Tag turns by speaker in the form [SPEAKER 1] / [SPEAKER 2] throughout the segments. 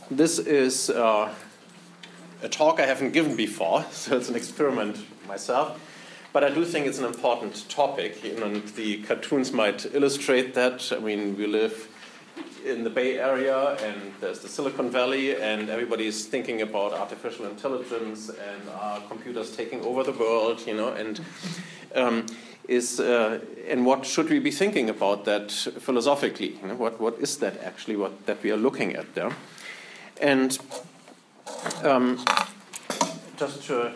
[SPEAKER 1] This is a talk I haven't given before, so it's an experiment myself. But I do think it's an important topic, and the cartoons might illustrate that. I mean, we live in the Bay Area, and there's the Silicon Valley, and everybody's thinking about artificial intelligence and are computers taking over the world, and and what should we be thinking about that philosophically? What is that actually that we are looking at there? And just to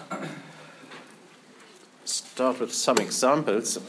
[SPEAKER 1] start with some examples.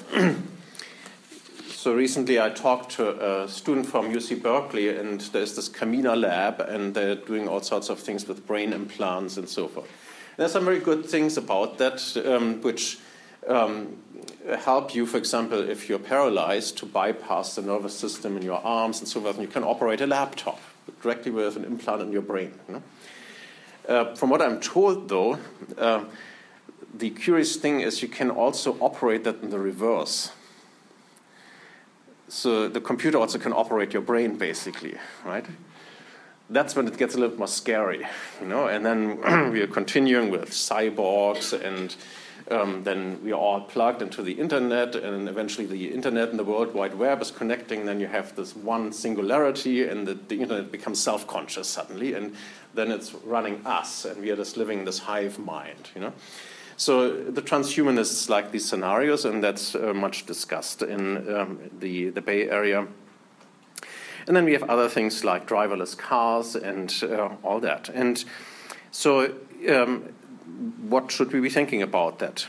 [SPEAKER 1] So recently I talked to a student from UC Berkeley, and there's this Camina lab, and they're doing all sorts of things with brain implants and so forth. There's some very good things about that, which help you, for example, if you're paralyzed, to bypass the nervous system in your arms and so forth, and you can operate a laptop directly with an implant in your brain. From what I'm told, though, the curious thing is you can also operate that in the reverse. So the computer also can operate your brain, basically, right? That's when it gets a little more scary, And then we are continuing with cyborgs, and then we are all plugged into the internet, and eventually the internet and the World Wide Web is connecting. Then you have this one singularity, and the internet becomes self-conscious suddenly, and then it's running us, and we are just living this hive mind, So the transhumanists like these scenarios, and that's much discussed in the Bay Area. And then we have other things like driverless cars and all that. And so what should we be thinking about that?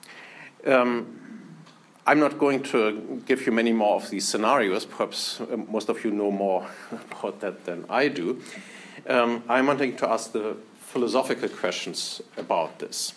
[SPEAKER 1] I'm not going to give you many more of these scenarios. Perhaps most of you know more about that than I do. I'm wanting to ask the philosophical questions about this.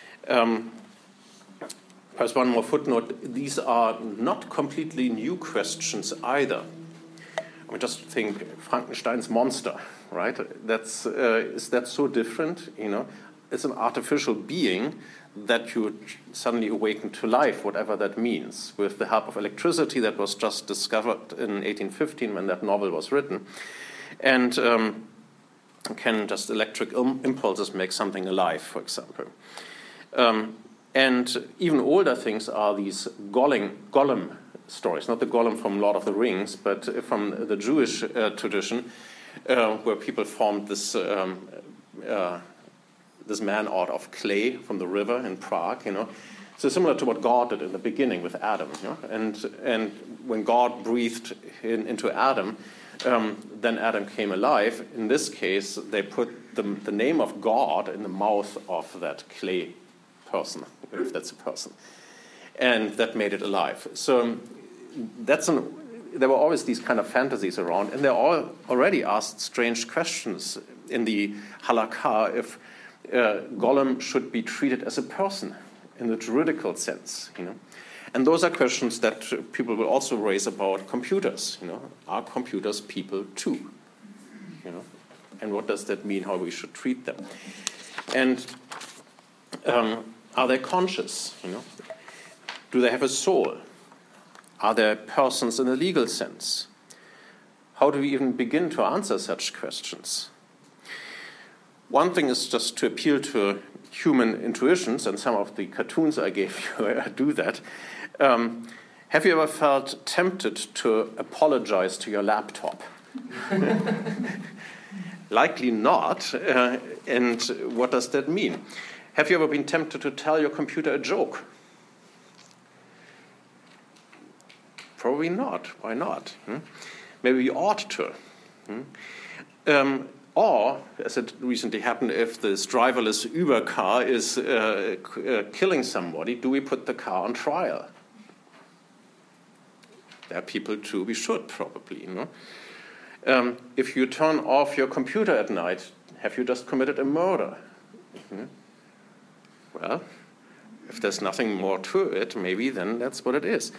[SPEAKER 1] Perhaps one more footnote. These are not completely new questions either. I mean, just think Frankenstein's monster, right? Is that so different? It's an artificial being that you suddenly awaken to life, whatever that means, with the help of electricity that was just discovered in 1815 when that novel was written. And can just electric impulses make something alive, for example. And even older things are these golem stories, not the golem from Lord of the Rings, but from the Jewish tradition, where people formed this man out of clay from the river in Prague, So similar to what God did in the beginning with Adam, And when God breathed into Adam, then Adam came alive. In this case, they put the name of God in the mouth of that clay person, if that's a person, and that made it alive. So there were always these kind of fantasies around, and they all already asked strange questions in the halakha if Golem should be treated as a person in the juridical sense, And those are questions that people will also raise about computers, Are computers people too, And what does that mean, how we should treat them? And are they conscious, Do they have a soul? Are they persons in a legal sense? How do we even begin to answer such questions? One thing is just to appeal to human intuitions, and some of the cartoons I gave you do that. Have you ever felt tempted to apologize to your laptop? Likely not. And what does that mean? Have you ever been tempted to tell your computer a joke? Probably not. Why not? Maybe you ought to. Or, as it recently happened, if this driverless Uber car is killing somebody, do we put the car on trial? There are people too. We should probably. If you turn off your computer at night, have you just committed a murder? Well, if there's nothing more to it, maybe then that's what it is.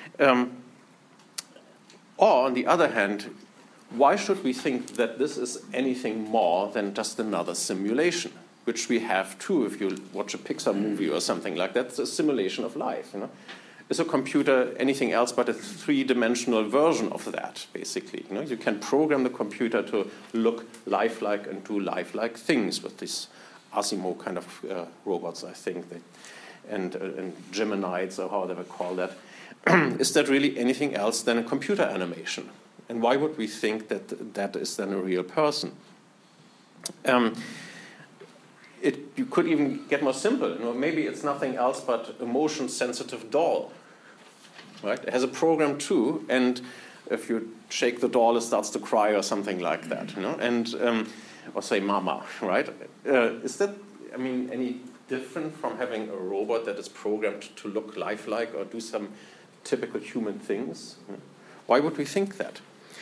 [SPEAKER 1] Or, on the other hand, why should we think that this is anything more than just another simulation, which we have too if you watch a Pixar movie or something like that? It's a simulation of life. is a computer anything else but a three-dimensional version of that, basically? You can program the computer to look lifelike and do lifelike things with these Asimo kind of robots, I think, and Geminids, or how they would call that. Is that really anything else than a computer animation? And why would we think that that is then a real person? You could even get more simple. Maybe it's nothing else but a motion-sensitive doll. Right? It has a program too, and if you shake the doll, it starts to cry or something like that. And or say "mama," right? Is that, any different from having a robot that is programmed to look lifelike or do some typical human things? Why would we think that?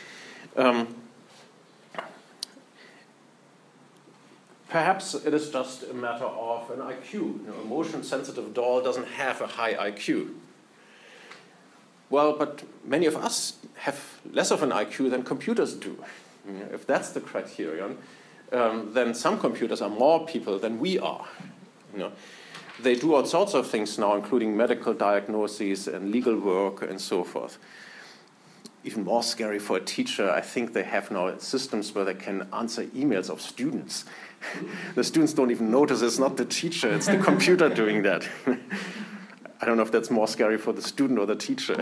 [SPEAKER 1] Perhaps it is just a matter of an IQ. A motion-sensitive doll doesn't have a high IQ. Well, but many of us have less of an IQ than computers do. If that's the criterion, then some computers are more people than we are. They do all sorts of things now, including medical diagnoses and legal work and so forth. Even more scary for a teacher, I think they have now systems where they can answer emails of students. The students don't even notice it's not the teacher, it's the computer doing that. I don't know if that's more scary for the student or the teacher.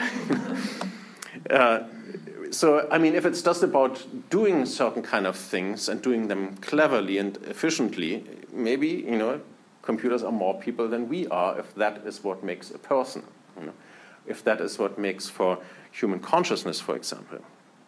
[SPEAKER 1] If it's just about doing certain kind of things and doing them cleverly and efficiently, maybe, computers are more people than we are, if that is what makes a person. If that is what makes for human consciousness, for example.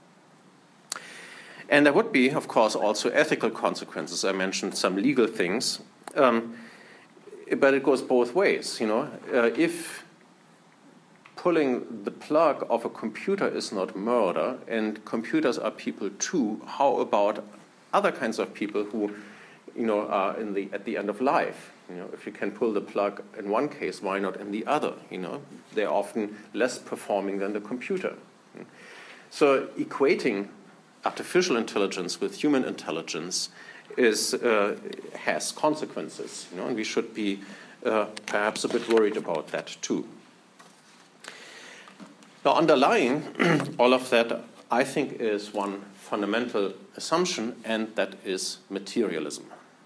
[SPEAKER 1] And there would be, of course, also ethical consequences. I mentioned some legal things, but it goes both ways. If pulling the plug of a computer is not murder, and computers are people too, how about other kinds of people who, are at the end of life? If you can pull the plug in one case, why not in the other? They're often less performing than the computer. So equating artificial intelligence with human intelligence has consequences, and we should be perhaps a bit worried about that too. Now, underlying all of that, I think, is one fundamental assumption, and that is materialism.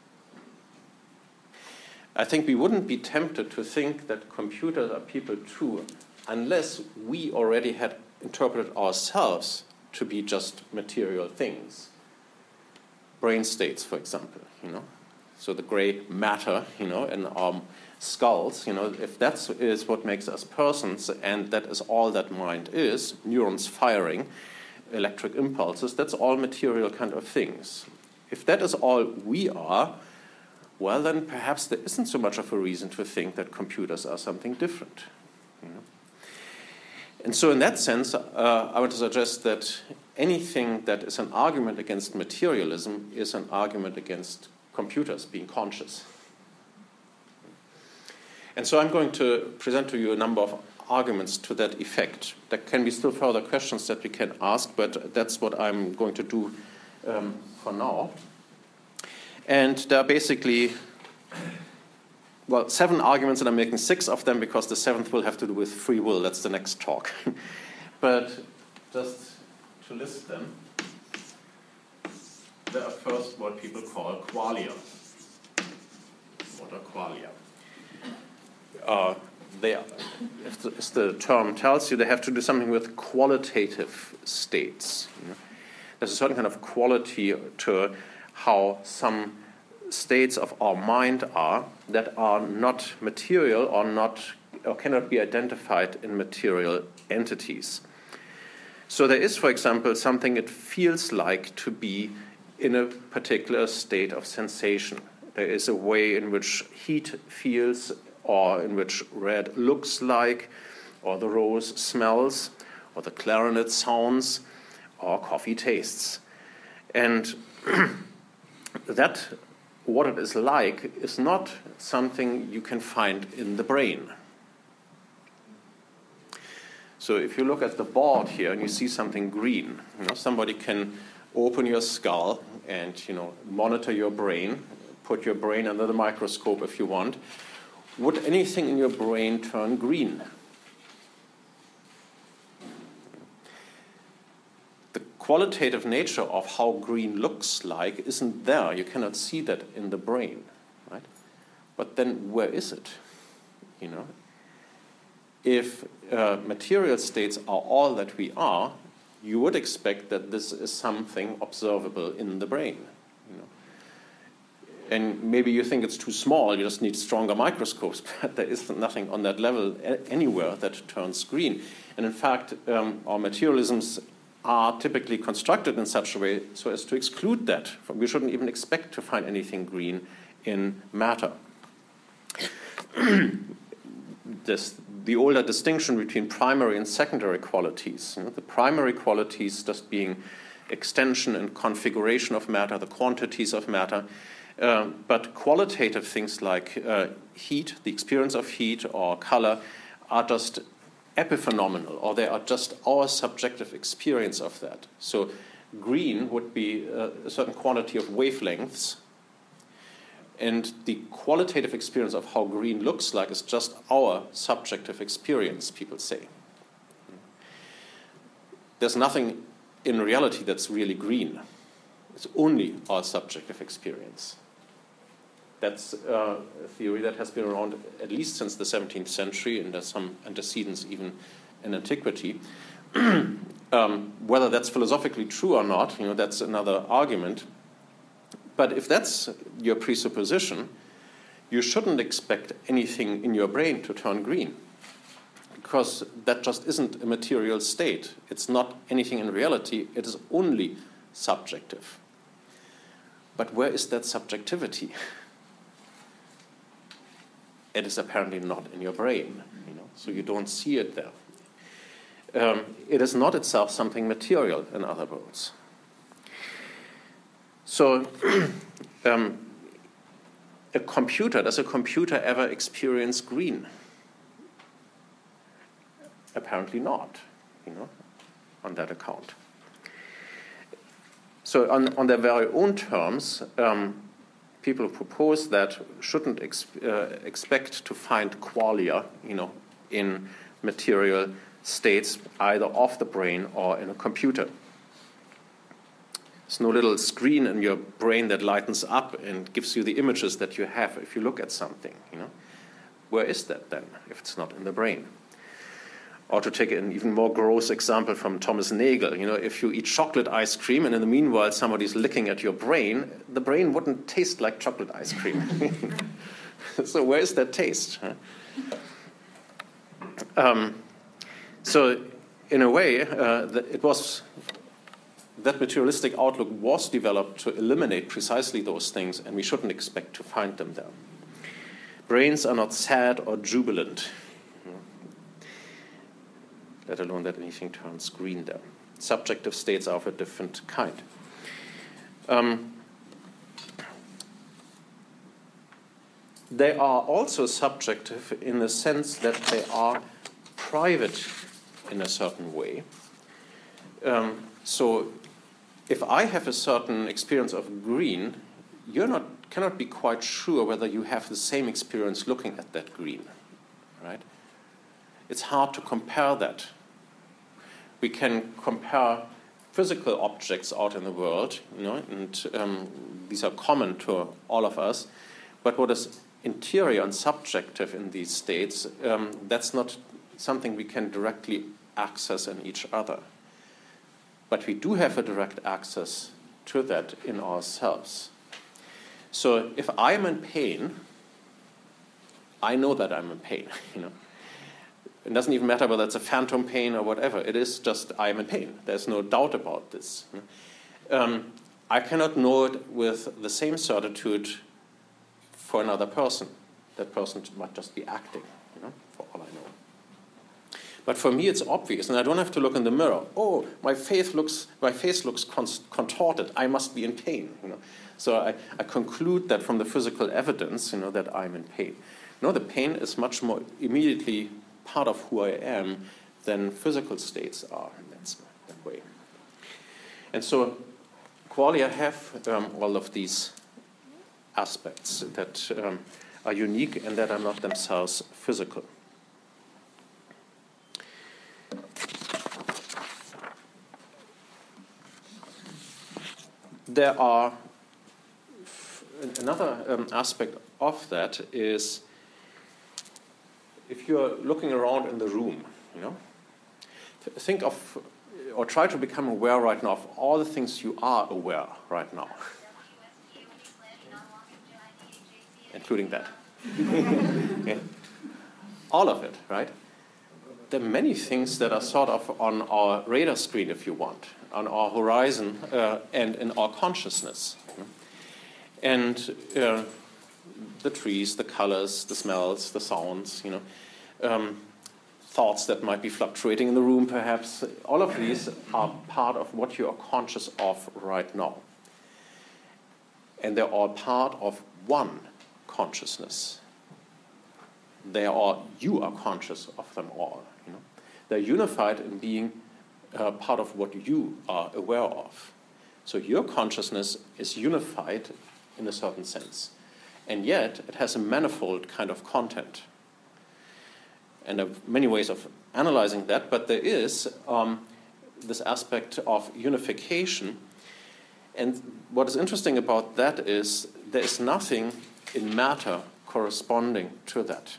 [SPEAKER 1] I think we wouldn't be tempted to think that computers are people too unless we already had interpreted ourselves to be just material things. Brain states, for example, So the gray matter, in our skulls, if that is what makes us persons, and that is all that mind is, neurons firing, electric impulses, that's all material kind of things. If that is all we are, well, then perhaps there isn't so much of a reason to think that computers are something different. And so in that sense, I want to suggest that anything that is an argument against materialism is an argument against computers being conscious. And so I'm going to present to you a number of arguments to that effect. There can be still further questions that we can ask, but that's what I'm going to do for now. And there are basically, 7 arguments, and I'm making 6 of them because the 7th will have to do with free will. That's the next talk. But just to list them, there are first what people call qualia. What are qualia? As the term tells you, they have to do something with qualitative states. There's a certain kind of quality to how some states of our mind are that are not material or cannot be identified in material entities. So there is, for example, something it feels like to be in a particular state of sensation. There is a way in which heat feels, or in which red looks like, or the rose smells, or the clarinet sounds, or coffee tastes. And that, what it is like, is not something you can find in the brain. So if you look at the board here and you see something green, somebody can open your skull and monitor your brain, put your brain under the microscope if you want. Would anything in your brain turn green? qualitative nature of how green looks like isn't there. You cannot see that in the brain, right? But then where is it? You know, if material states are all that we are, you would expect that this is something observable in the brain. You know, and maybe you think it's too small. You just need stronger microscopes. But there is nothing on that level anywhere that turns green. And in fact, our materialisms are typically constructed in such a way so as to exclude that. We shouldn't even expect to find anything green in matter. The older distinction between primary and secondary qualities. You know, the primary qualities just being extension and configuration of matter, the quantities of matter, but qualitative things like heat, the experience of heat or color, are just epiphenomenal, or they are just our subjective experience of that. So green would be a certain quantity of wavelengths, and the qualitative experience of how green looks like is just our subjective experience, people say. There's nothing in reality that's really green. It's only our subjective experience. That's a theory that has been around at least since the 17th century, and there's some antecedents even in antiquity. Whether that's philosophically true or not, you know, that's another argument. But if that's your presupposition, you shouldn't expect anything in your brain to turn green, because that just isn't a material state. It's not anything in reality. It is only subjective. But where is that subjectivity? It is apparently not in your brain, you know, so you don't see it there. It is not itself something material, in other words. So, does a computer ever experience green? Apparently not, you know, on that account. So on their very own terms, people propose that shouldn't expect to find qualia, you know, in material states, either of the brain or in a computer. There's no little screen in your brain that lightens up and gives you the images that you have if you look at something, you know. Where is that then, if it's not in the brain? Or to take an even more gross example from Thomas Nagel, you know, if you eat chocolate ice cream and in the meanwhile somebody's licking at your brain, the brain wouldn't taste like chocolate ice cream. So where is that taste? Huh? So in a way, that materialistic outlook was developed to eliminate precisely those things, and we shouldn't expect to find them there. Brains are not sad or jubilant, let alone that anything turns green there. Subjective states are of a different kind. They are also subjective in the sense that they are private in a certain way. So if I have a certain experience of green, you cannot be quite sure whether you have the same experience looking at that green, right? It's hard to compare that. We can compare physical objects out in the world, you know, and these are common to all of us. But what is interior and subjective in these states, that's not something we can directly access in each other. But we do have a direct access to that in ourselves. So if I'm in pain, I know that I'm in pain, you know. It doesn't even matter whether it's a phantom pain or whatever. It is just I'm in pain. There's no doubt about this. I cannot know it with the same certitude for another person. That person might just be acting, you know, for all I know. But for me, it's obvious, and I don't have to look in the mirror. Oh, my face looks contorted. I must be in pain, you know. So I conclude that from the physical evidence, you know, that I'm in pain. No, the pain is much more immediately part of who I am than physical states are in that way. And so qualia have all of these aspects that are unique and that are not themselves physical. there are another aspect of that is if you're looking around in the room, think of or try to become aware right now of all the things you are aware right now, including that. Yeah. All of it, right? There are many things that are sort of on our radar screen, if you want, on our horizon and in our consciousness. And the trees, the colors, the smells, the sounds, thoughts that might be fluctuating in the room, perhaps. All of these are part of what you are conscious of right now. And they're all part of one consciousness. You are conscious of them all. They're unified in being part of what you are aware of. So your consciousness is unified in a certain sense. And yet, it has a manifold kind of content. And there are many ways of analyzing that, but there is this aspect of unification. And what is interesting about that is there is nothing in matter corresponding to that.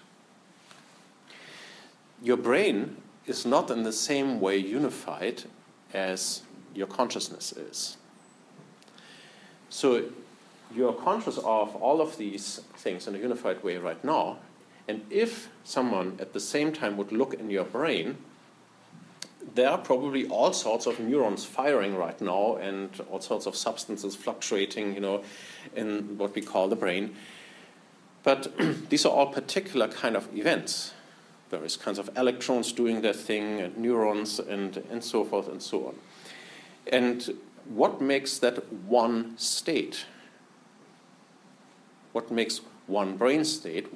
[SPEAKER 1] Your brain is not in the same way unified as your consciousness is. So you're conscious of all of these things in a unified way right now, and if someone at the same time would look in your brain, there are probably all sorts of neurons firing right now and all sorts of substances fluctuating, in what we call the brain. But these are all particular kind of events. Various kinds of electrons doing their thing, and neurons, and so forth and so on. And what makes that one state? What makes one brain state?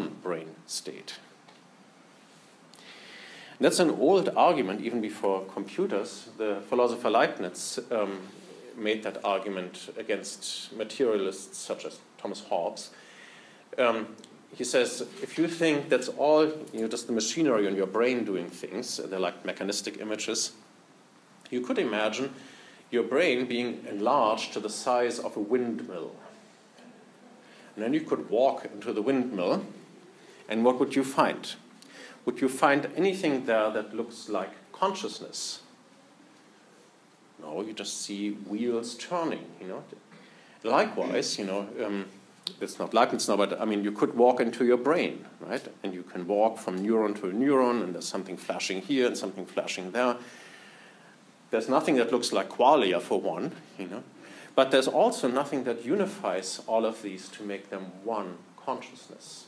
[SPEAKER 1] That's an old argument, even before computers. The philosopher Leibniz made that argument against materialists such as Thomas Hobbes. He says, if you think that's all, just the machinery in your brain doing things, they're like mechanistic images, you could imagine your brain being enlarged to the size of a windmill. And then you could walk into the windmill, and what would you find? Would you find anything there that looks like consciousness? No, you just see wheels turning, Likewise, it's not Leibniz now, but you could walk into your brain, right? And you can walk from neuron to neuron, and there's something flashing here and something flashing there. There's nothing that looks like qualia, for one, But there's also nothing that unifies all of these to make them one consciousness.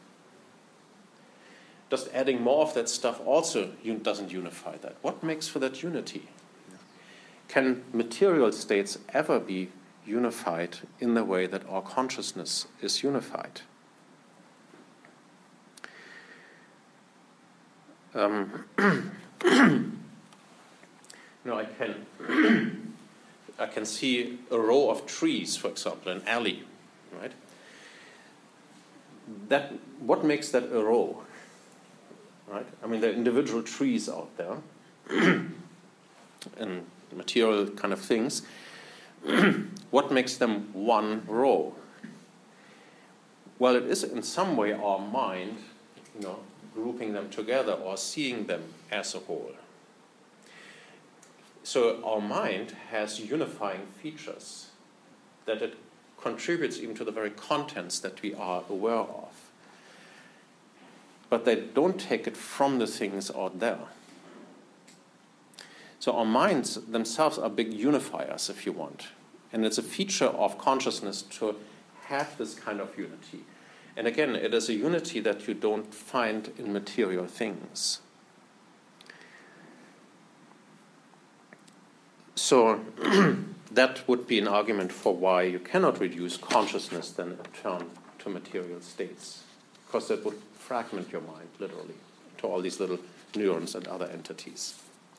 [SPEAKER 1] Just adding more of that stuff also doesn't unify that. What makes for that unity? Can material states ever be unified in the way that our consciousness is unified? I can see a row of trees, for example, an alley, right? What makes that a row, right? There are individual trees out there, and material kind of things. What makes them one row? Well, it is in some way our mind, grouping them together or seeing them as a whole. So our mind has unifying features that it contributes even to the very contents that we are aware of. But they don't take it from the things out there. So our minds themselves are big unifiers, if you want. And it's a feature of consciousness to have this kind of unity. And again, it is a unity that you don't find in material things. So that would be an argument for why you cannot reduce consciousness then turn to material states, because that would fragment your mind, literally, to all these little neurons and other entities.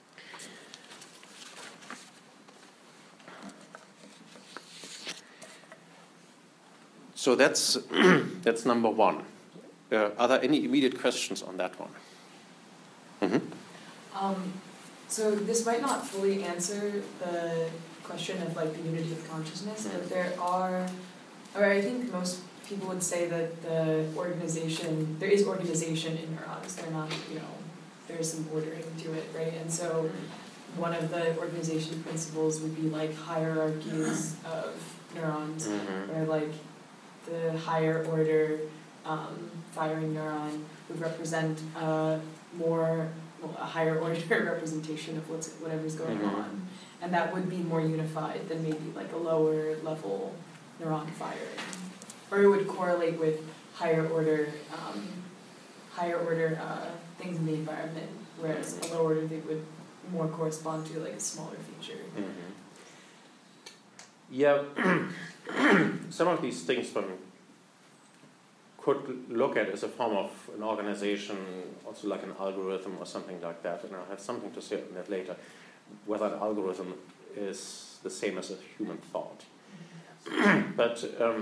[SPEAKER 1] So that's number one. Are there any immediate questions on that one? Mm-hmm.
[SPEAKER 2] So this might not fully answer question of like the unity of consciousness, but there are, or I think most people would say that there is organization in neurons. They're not, there's some ordering to it, right? And so one of the organization principles would be like hierarchies of neurons, where like the higher order firing neuron would represent a higher order representation of whatever's going on, and that would be more unified than maybe like a lower level neuron firing, or it would correlate with higher order things in the environment, whereas a lower order they would more correspond to like a smaller feature.
[SPEAKER 1] Yeah, some of these things one could look at as a form of an organization, also like an algorithm or something like that, and I'll have something to say on that later, whether an algorithm is the same as a human thought. But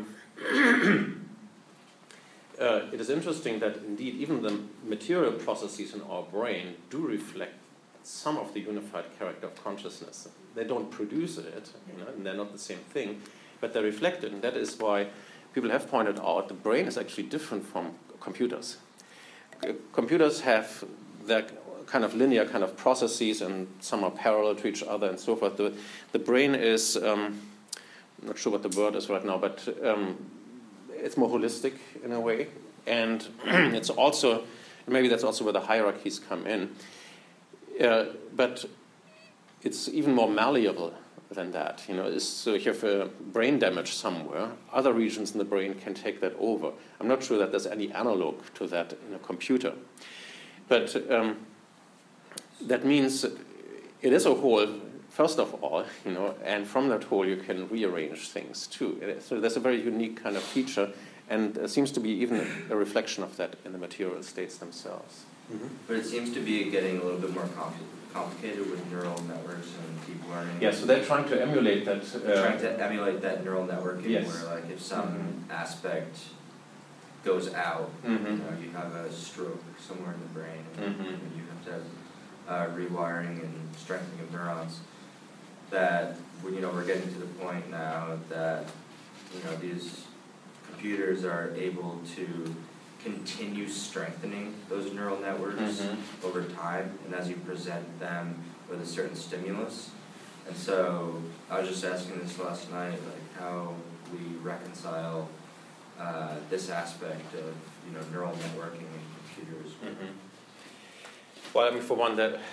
[SPEAKER 1] it is interesting that indeed even the material processes in our brain do reflect some of the unified character of consciousness. They don't produce it, and they're not the same thing, but they reflect it, and that is why people have pointed out the brain is actually different from computers. Computers have their kind of linear kind of processes, and some are parallel to each other and so forth. The brain is, I'm not sure what the word is right now, but it's more holistic in a way, and it's also, maybe that's also where the hierarchies come in, but it's even more malleable than that. So if you have a brain damage somewhere, other regions in the brain can take that over. I'm not sure that there's any analog to that in a computer, but that means it is a whole, first of all, and from that whole you can rearrange things too. So there's a very unique kind of feature, and there seems to be even a reflection of that in the material states themselves.
[SPEAKER 3] But it seems to be getting a little bit more complicated with neural networks and deep learning.
[SPEAKER 1] Yeah, so they're trying to emulate that.
[SPEAKER 3] Trying to emulate that neural networking,
[SPEAKER 1] yes.
[SPEAKER 3] Where like if some aspect goes out, you have a stroke somewhere in the brain, and you have to have rewiring and strengthening of neurons. That we're getting to the point now that these computers are able to continue strengthening those neural networks over time, and as you present them with a certain stimulus. And so I was just asking this last night, like how we reconcile this aspect of neural networking in computers.
[SPEAKER 1] Well, I mean, for one, that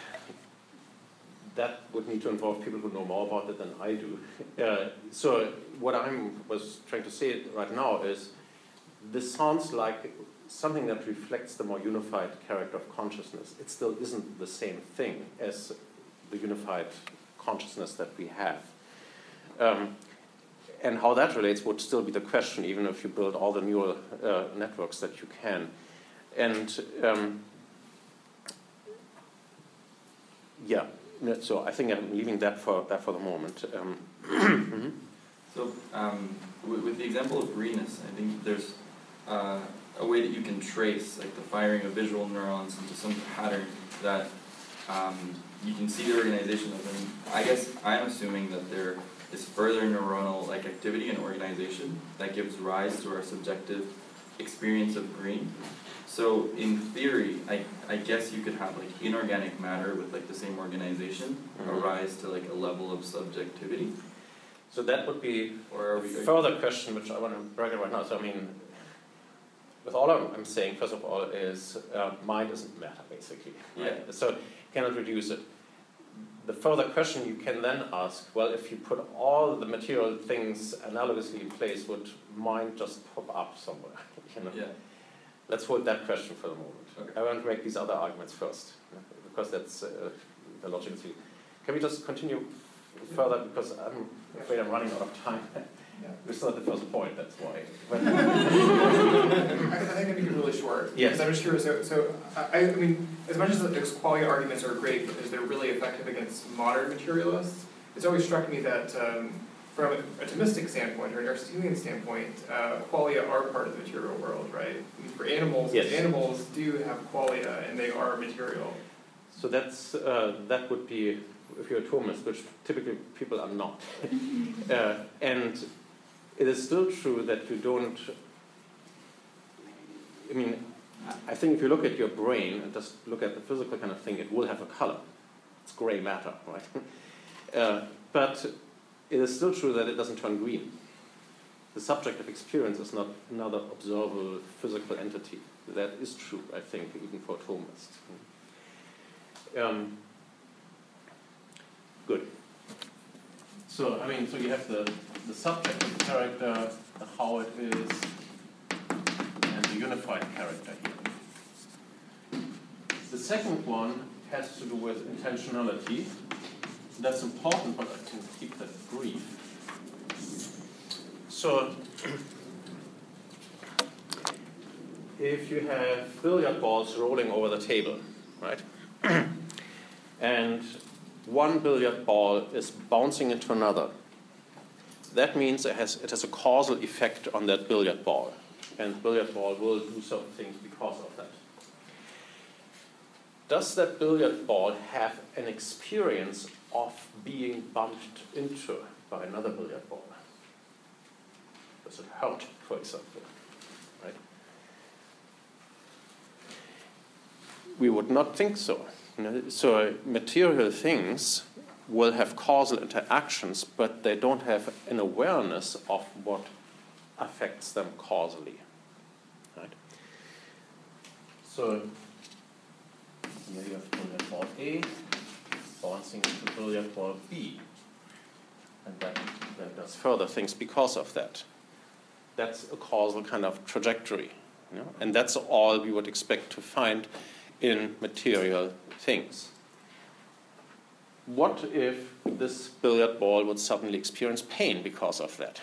[SPEAKER 1] would need to involve people who know more about it than I do. So what I was trying to say right now is this sounds like something that reflects the more unified character of consciousness. It still isn't the same thing as the unified consciousness that we have. And how that relates would still be the question, even if you build all the neural networks that you can. And so I think I'm leaving that for the moment.
[SPEAKER 4] So with the example of greenness, I think there's a way that you can trace like the firing of visual neurons into some pattern that you can see the organization of them. I guess I'm assuming that there is further neuronal activity and organization that gives rise to our subjective experience of green. So in theory, I guess you could have inorganic matter with the same organization arise to a level of subjectivity.
[SPEAKER 1] So that would be a further question which I want to bring in right now. So I mean, with all I'm saying, first of all, is mind isn't matter, basically. Right?
[SPEAKER 4] Yeah.
[SPEAKER 1] So you cannot reduce it. The further question you can then ask, well, if you put all the material things analogously in place, would mind just pop up somewhere?
[SPEAKER 4] Yeah.
[SPEAKER 1] Let's hold that question for the moment.
[SPEAKER 4] Okay.
[SPEAKER 1] I want to make these other arguments first, because that's the logical field. Can we just continue further, because I'm afraid I'm running out of time. It's not the first point, that's why.
[SPEAKER 5] I think I make it really short.
[SPEAKER 1] Yes.
[SPEAKER 5] Because I'm just curious. So I mean, as much as qualia arguments are great because they're really effective against modern materialists, it's always struck me that from a Thomistic standpoint or an Aristotelian standpoint, qualia are part of the material world, right? I mean, for animals,
[SPEAKER 1] yes.
[SPEAKER 5] Animals do have qualia and they are material.
[SPEAKER 1] So that's that would be if you're a Thomist, which typically people are not. And it is still true that you don't, I mean, I think if you look at your brain and just look at the physical kind of thing, it will have a color. It's gray matter, right? But it is still true that it doesn't turn green. The subject of experience is not another observable physical entity. That is true, I think, even for Thomists. Good. So, I mean, so you have the subject, the character, the how it is, and the unified character here. The second one has to do with intentionality. That's important, but I can keep that brief. So, if you have billiard balls rolling over the table, right? And one billiard ball is bouncing into another, that means it has a causal effect on that billiard ball. And the billiard ball will do certain things because of that. Does that billiard ball have an experience of being bumped into by another billiard ball? Does it hurt, for example? Right? We would not think so. So material things will have causal interactions, but they don't have an awareness of what affects them causally. Right? So here you have billiard ball A bouncing into billiard ball B. And that does further things because of that. That's a causal kind of trajectory. And that's all we would expect to find in material things. What if this billiard ball would suddenly experience pain because of that?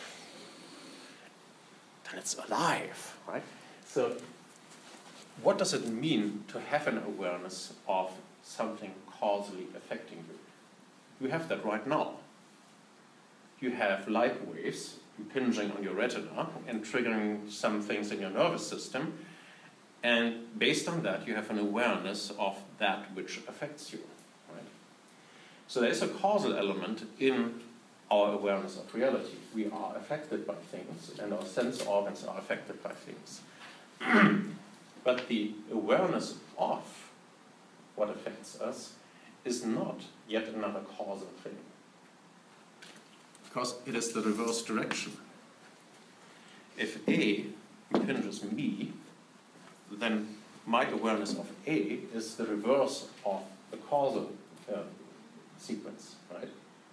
[SPEAKER 1] Then it's alive, right? So what does it mean to have an awareness of something causally affecting you? You have that right now. You have light waves impinging on your retina and triggering some things in your nervous system. And based on that, you have an awareness of that which affects you. Right? So there is a causal element in our awareness of reality. We are affected by things, and our sense organs are affected by things. But the awareness of what affects us is not yet another causal thing. Because it is the reverse direction. If A impinges me, then my awareness of A is the reverse of the causal sequence, right?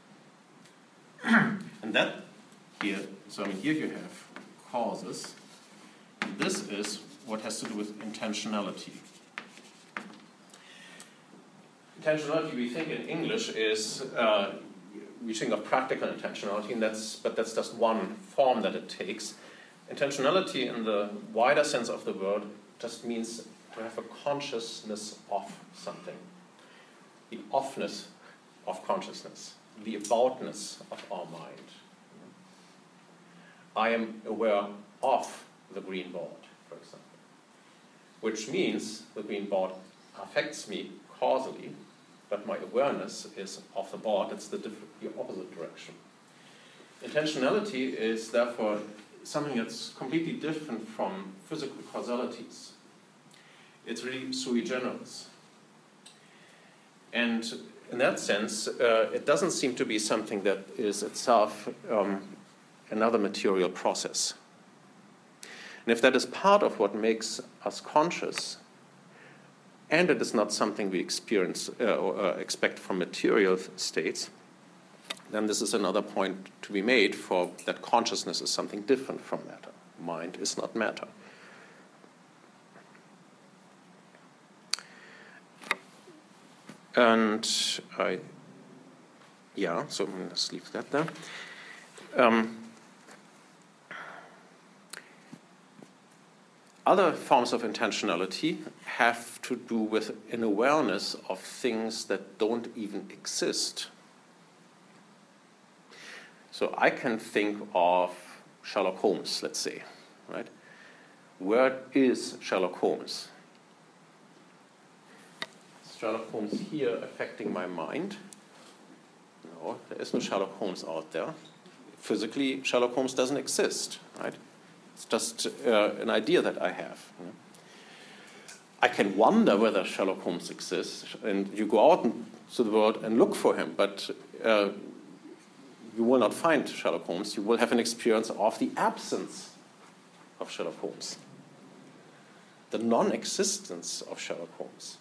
[SPEAKER 1] And that here, so I mean here you have causes. This is what has to do with intentionality. Intentionality, we think in English is, we think of practical intentionality, and but that's just one form that it takes. Intentionality in the wider sense of the word just means to have a consciousness of something. The offness of consciousness, the aboutness of our mind. I am aware of the green board, for example, which means the green board affects me causally, but my awareness is of the board. It's the opposite direction. Intentionality is therefore something that's completely different from physical causalities. It's really sui generis. And in that sense, it doesn't seem to be something that is itself another material process. And if that is part of what makes us conscious, and it is not something we experience or expect from material states, then this is another point to be made for that consciousness is something different from matter. Mind is not matter. And so let's leave that there. Other forms of intentionality have to do with an awareness of things that don't even exist. So I can think of Sherlock Holmes, let's say, right? Where is Sherlock Holmes? Is Sherlock Holmes here affecting my mind? No, there is no Sherlock Holmes out there. Physically, Sherlock Holmes doesn't exist, right? It's just an idea that I have. You know? I can wonder whether Sherlock Holmes exists, and you go out into the world and look for him, but you will not find Sherlock Holmes. You will have an experience of the absence of Sherlock Holmes, the non-existence of Sherlock Holmes.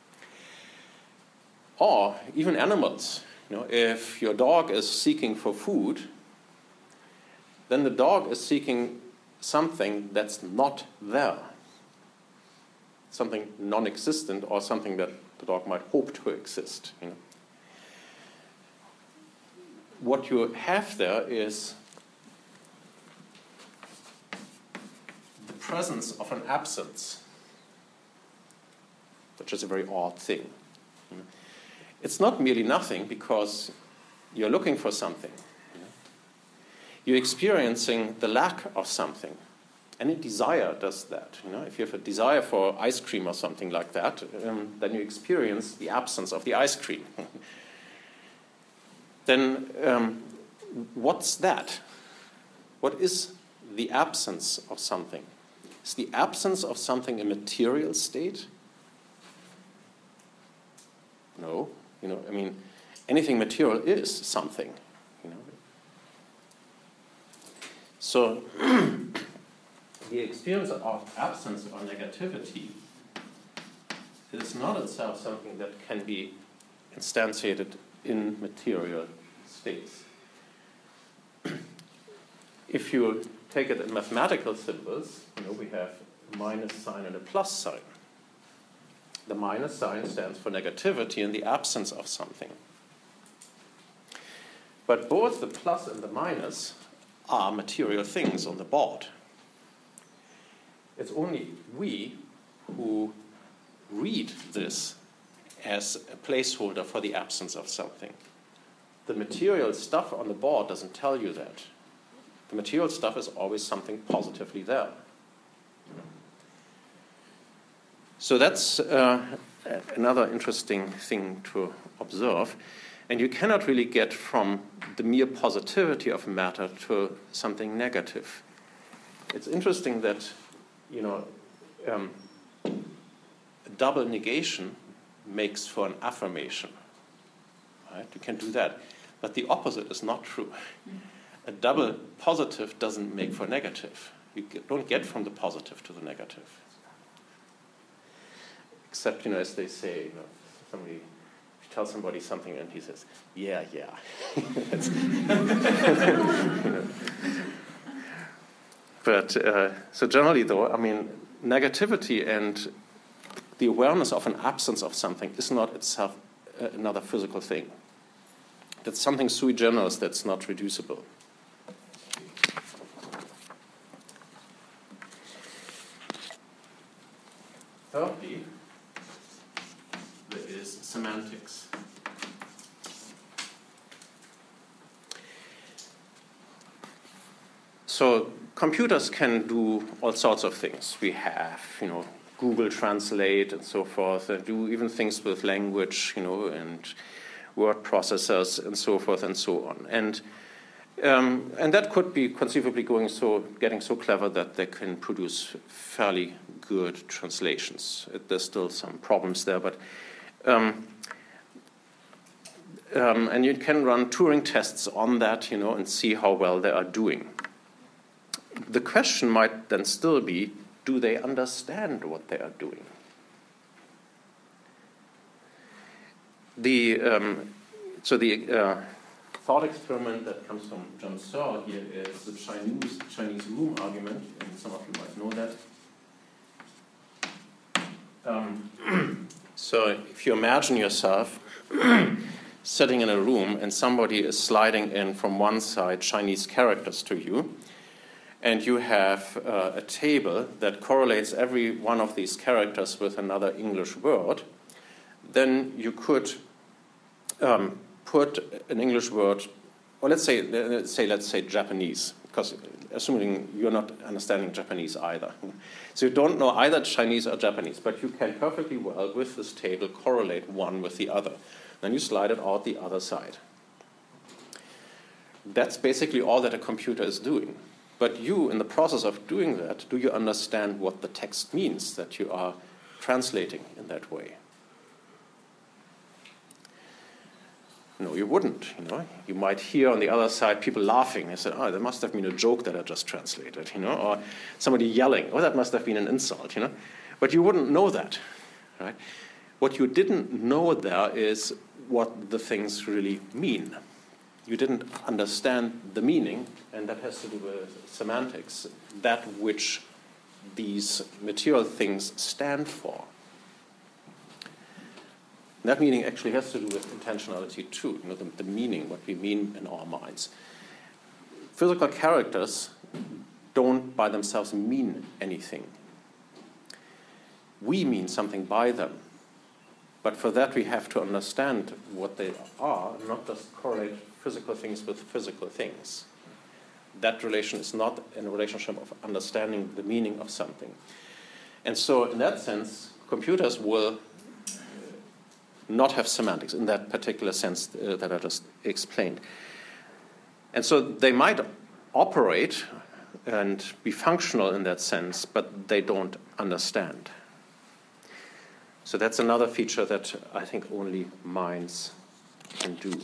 [SPEAKER 1] Or even animals. You know, if your dog is seeking for food, then the dog is seeking something that's not there. Something non-existent or something that the dog might hope to exist. You know. What you have there is the presence of an absence, which is a very odd thing. You know. It's not merely nothing because you're looking for something. You know. You're experiencing the lack of something. Any desire does that. You know, if you have a desire for ice cream or something like that, then you experience the absence of the ice cream. Then what's that? What is the absence of something? Is the absence of something a material state? No. You know, I mean, anything material is something. You know. So the experience of absence or negativity is not itself something that can be instantiated in material states. If you take it in mathematical symbols, you know, we have a minus sign and a plus sign. The minus sign stands for negativity and the absence of something. But both the plus and the minus are material things on the board. It's only we who read this as a placeholder for the absence of something. The material stuff on the board doesn't tell you that. The material stuff is always something positively there. So that's another interesting thing to observe. And you cannot really get from the mere positivity of matter to something negative. It's interesting that, you know, a double negation makes for an affirmation. Right? You can do that. But the opposite is not true. A double positive doesn't make for negative. You don't get from the positive to the negative. Except, you know, as they say, you know, somebody, if you tell somebody something and he says, yeah. You know. But so generally, though, I mean, negativity and the awareness of an absence of something is not itself another physical thing. That's something sui generis that's not reducible. Thirdly, there is semantics. So computers can do all sorts of things. We have, you know, Google Translate and so forth, and do even things with language, you know, and word processors and so forth and so on. And that could be conceivably getting so clever that they can produce fairly good translations. There's still some problems there, but and you can run Turing tests on that, you know, and see how well they are doing. The question might then still be, do they understand what they are doing? The thought experiment that comes from John Searle here is the Chinese room argument, and some of you might know that. So if you imagine yourself sitting in a room and somebody is sliding in from one side Chinese characters to you, and you have a table that correlates every one of these characters with another English word, then you could put an English word, or let's say Japanese, because assuming you're not understanding Japanese either. So you don't know either Chinese or Japanese, but you can perfectly well, with this table, correlate one with the other. Then you slide it out the other side. That's basically all that a computer is doing. But you, in the process of doing that, do you understand what the text means that you are translating in that way? No, you wouldn't. You might hear on the other side people laughing. They said, "Oh, that must have been a joke that I just translated," or somebody yelling, "Oh, that must have been an insult," But you wouldn't know that, right? What you didn't know there is what the things really mean. You didn't understand the meaning, and that has to do with semantics, that which these material things stand for. That meaning actually has to do with intentionality too, the meaning, what we mean in our minds. Physical characters don't by themselves mean anything. We mean something by them. But for that we have to understand what they are, not just correlate physical things with physical things. That relation is not a relationship of understanding the meaning of something. And so in that sense, computers will not have semantics in that particular sense that I just explained. And so they might operate and be functional in that sense, but they don't understand. So that's another feature that I think only minds can do.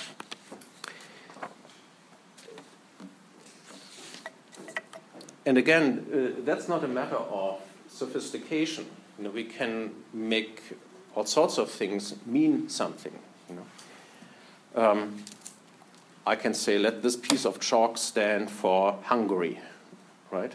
[SPEAKER 1] And again, that's not a matter of sophistication. We can make all sorts of things mean something. I can say, let this piece of chalk stand for Hungary, right?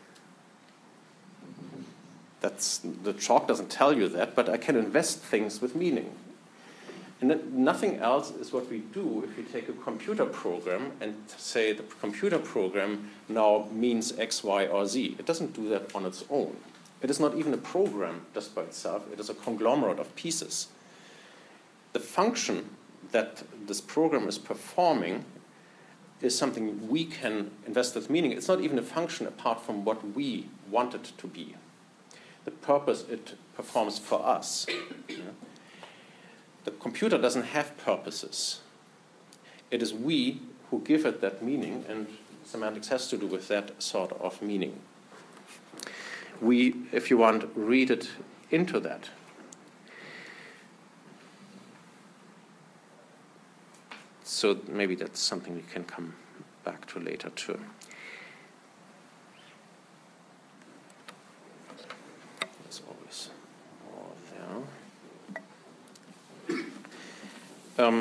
[SPEAKER 1] The chalk doesn't tell you that, but I can invest things with meaning. And nothing else is what we do if we take a computer program and say the computer program now means X, Y, or Z. It doesn't do that on its own. It is not even a program just by itself. It is a conglomerate of pieces. The function that this program is performing is something we can invest with meaning. It's not even a function apart from what we want it to be. The purpose it performs for us. The computer doesn't have purposes. It is we who give it that meaning, and semantics has to do with that sort of meaning. We, if you want, read it into that. So maybe that's something we can come back to later too. There's always more there.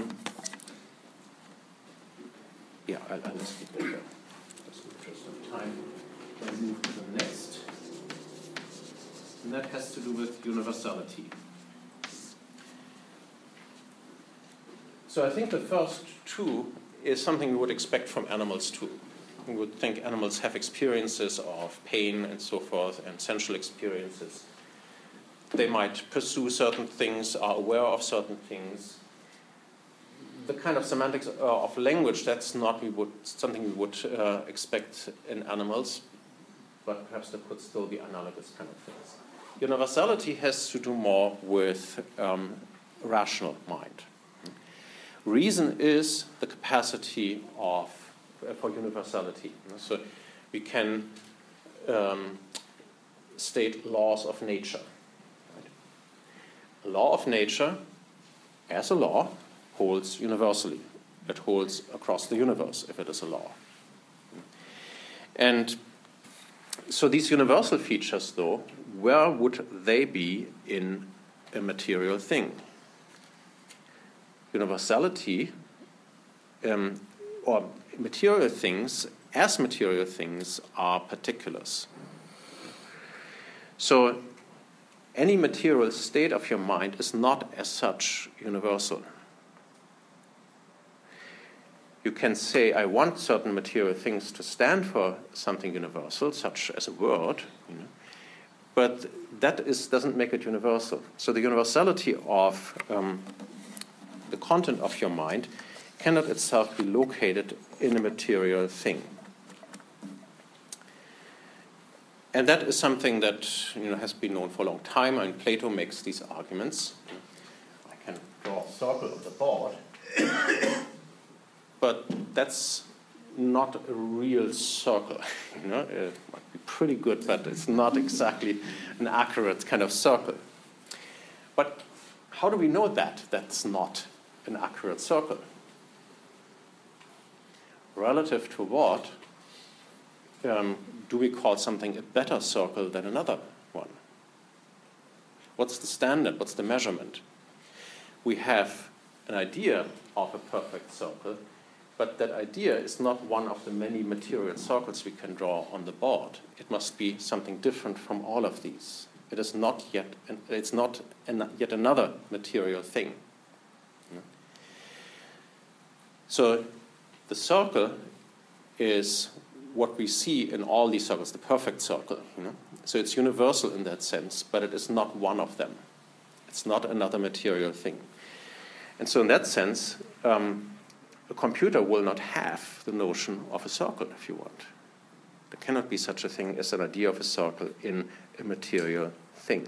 [SPEAKER 1] Yeah, I'll just keep it there. Just in the interest of time. Let's move to the next. And that has to do with universality. So I think the first two is something we would expect from animals too. We would think animals have experiences of pain and so forth, and sensual experiences. They might pursue certain things, are aware of certain things. The kind of semantics of language, that's not something we would expect in animals, but perhaps there could still be analogous kind of things. Universality has to do more with rational mind. Reason is the capacity for universality. So we can state laws of nature. Right? A law of nature, as a law, holds universally. It holds across the universe if it is a law. And so these universal features, though, where would they be in a material thing? Universality or material things, as material things, are particulars. So any material state of your mind is not as such universal. You can say, I want certain material things to stand for something universal, such as a word, but that doesn't make it universal. So the universality of the content of your mind cannot itself be located in a material thing. And that is something that has been known for a long time, and Plato makes these arguments. I can draw a circle on the board. But that's not a real circle. It might be pretty good, but it's not exactly an accurate kind of circle. But how do we know that that's not an accurate circle? Relative to what do we call something a better circle than another one? What's the standard? What's the measurement? We have an idea of a perfect circle, but that idea is not one of the many material circles we can draw on the board. It must be something different from all of these. It is not yet, it's not yet another material thing. So the circle is what we see in all these circles, the perfect circle. So it's universal in that sense, but it is not one of them. It's not another material thing. And so in that sense, a computer will not have the notion of a circle, if you want. There cannot be such a thing as an idea of a circle in a material thing.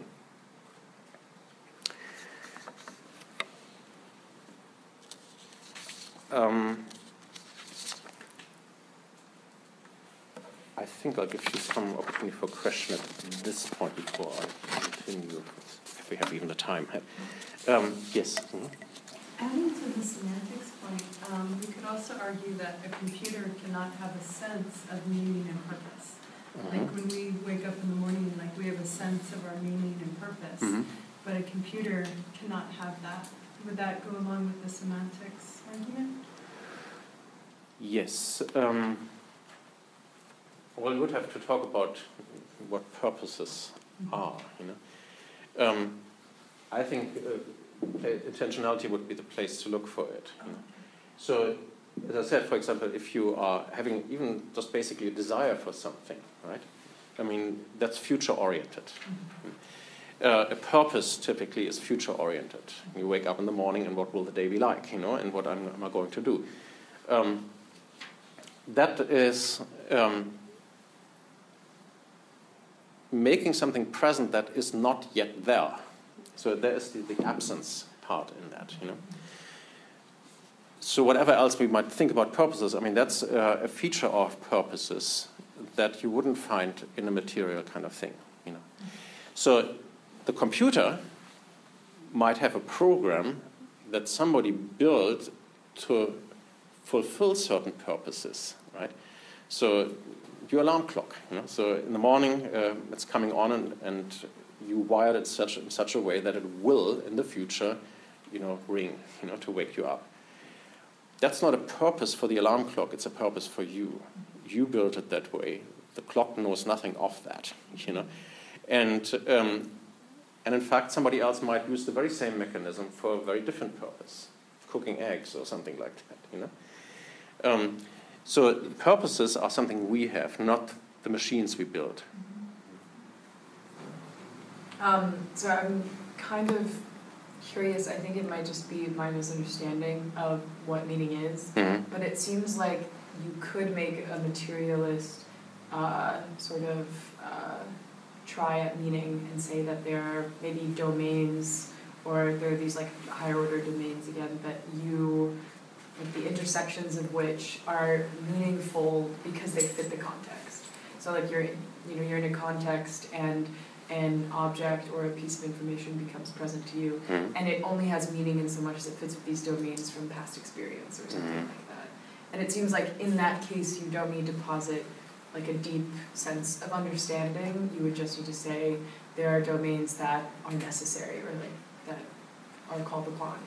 [SPEAKER 1] I think I'll give you some opportunity for question at this point before I continue, if we have even the time. Yes? Mm-hmm.
[SPEAKER 6] Adding to the semantics point, we could also argue that a computer cannot have a sense of meaning and purpose.
[SPEAKER 1] Mm-hmm.
[SPEAKER 6] Like when we wake up in the morning, like we have a sense of our meaning and purpose,
[SPEAKER 1] Mm-hmm.
[SPEAKER 6] but a computer cannot have that. Would that go along with the semantics argument?
[SPEAKER 1] Yes. Well, we would have to talk about what purposes are. I think intentionality would be the place to look for it. So, as I said, for example, if you are having even just basically a desire for something, right? I mean, that's future-oriented. A purpose typically is future-oriented. You wake up in the morning, and what will the day be like? And what am I going to do? That is making something present that is not yet there. So there is the absence part in that, So whatever else we might think about purposes, I mean, that's a feature of purposes that you wouldn't find in a material kind of thing, So the computer might have a program that somebody built to fulfill certain purposes, right? So your alarm clock, So in the morning, it's coming on, and you wired it in such a way that it will, in the future, ring, to wake you up. That's not a purpose for the alarm clock. It's a purpose for you. You built it that way. The clock knows nothing of that, And in fact, somebody else might use the very same mechanism for a very different purpose, cooking eggs or something like that, So purposes are something we have, not the machines we build.
[SPEAKER 2] So I'm kind of curious. I think it might just be my misunderstanding of what meaning is, but it seems like you could make a materialist try at meaning and say that there are maybe domains, or there are these like higher order domains again that like the intersections of which are meaningful because they fit the context. So like you're in a context, and an object or a piece of information becomes present to you, and it only has meaning in so much as it fits with these domains from past experience or something like that. And it seems like in that case you don't need to posit like a deep sense of understanding. You would just need to say there are domains that are necessary, or like that are called upon.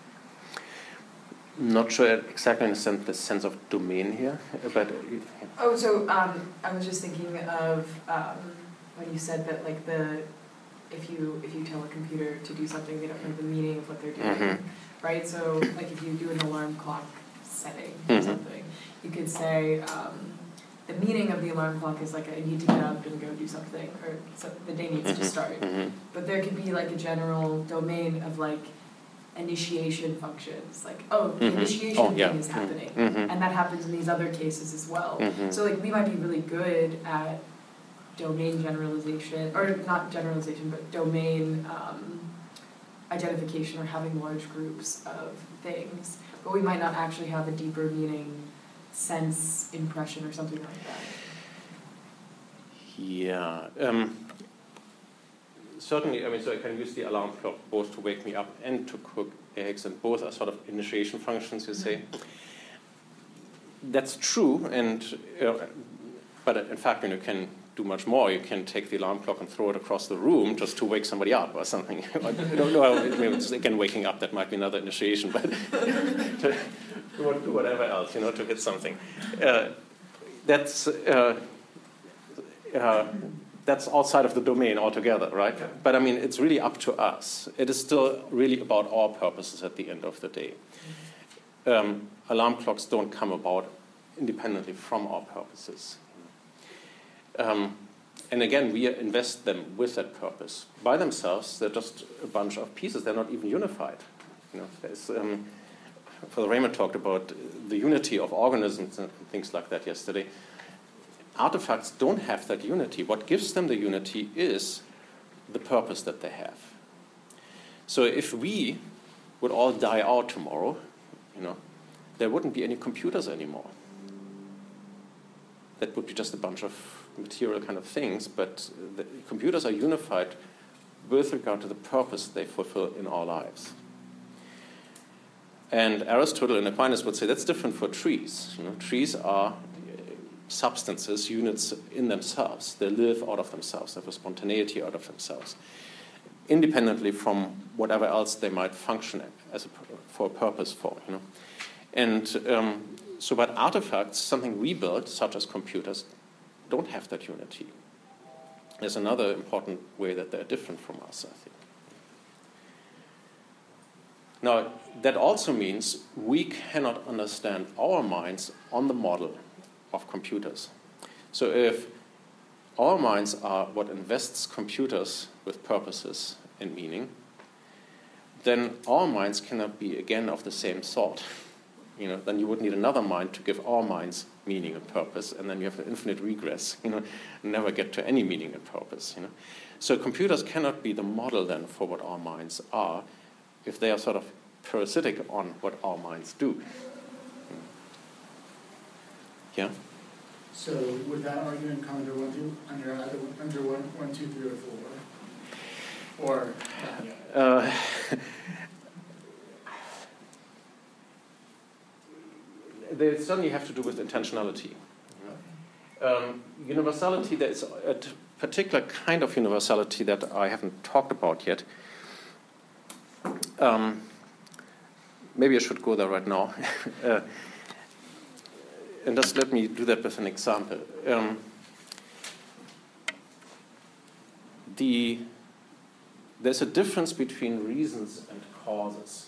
[SPEAKER 1] Not sure I exactly understand the sense of domain here, but...
[SPEAKER 2] I was just thinking of when you said that like if you tell a computer to do something, they don't know the meaning of what they're doing, right? So like if you do an alarm clock setting or something, you could say the meaning of the alarm clock is like I need to get up and go do something, or the day needs to start. But there could be like a general domain of like initiation functions, like the initiation thing is happening, and that happens in these other cases as well. So like we might be really good at domain generalization, or not generalization, but domain identification, or having large groups of things, but we might not actually have a deeper meaning sense impression or something like that.
[SPEAKER 1] Yeah. Certainly, I mean, so I can use the alarm clock both to wake me up and to cook eggs, and both are sort of initiation functions, you say. That's true, and but in fact, you can do much more. You can take the alarm clock and throw it across the room just to wake somebody up or something. I don't know. Maybe it's, again, waking up, that might be another initiation, but to do whatever else, to hit something. That's outside of the domain altogether, right?
[SPEAKER 5] Yeah.
[SPEAKER 1] But I mean, it's really up to us. It is still really about our purposes at the end of the day. Alarm clocks don't come about independently from our purposes. And again, we invest them with that purpose. By themselves, they're just a bunch of pieces. They're not even unified. Father Raymond talked about the unity of organisms and things like that yesterday. Artifacts don't have that unity. What gives them the unity is the purpose that they have. So if we would all die out tomorrow, there wouldn't be any computers anymore. That would be just a bunch of material kind of things, but the computers are unified with regard to the purpose they fulfill in our lives. And Aristotle and Aquinas would say that's different for trees. Trees are substances, units in themselves. They live out of themselves. They have a spontaneity out of themselves, independently from whatever else they might function for a purpose for. And but artifacts, something we build, such as computers, don't have that unity. There's another important way that they're different from us, I think. Now, that also means we cannot understand our minds on the model of computers. So if our minds are what invests computers with purposes and meaning, then our minds cannot be, again, of the same sort. Then you would need another mind to give our minds meaning and purpose, and then you have an infinite regress, never get to any meaning and purpose. So computers cannot be the model then for what our minds are if they are sort of parasitic on what our minds do. Yeah?
[SPEAKER 7] So would that argument come under either 1, 2, 3, or 4? Or
[SPEAKER 1] they certainly have to do with intentionality. Universality, there is a particular kind of universality that I haven't talked about yet. Maybe I should go there right now. And just let me do that with an example. There's a difference between reasons and causes.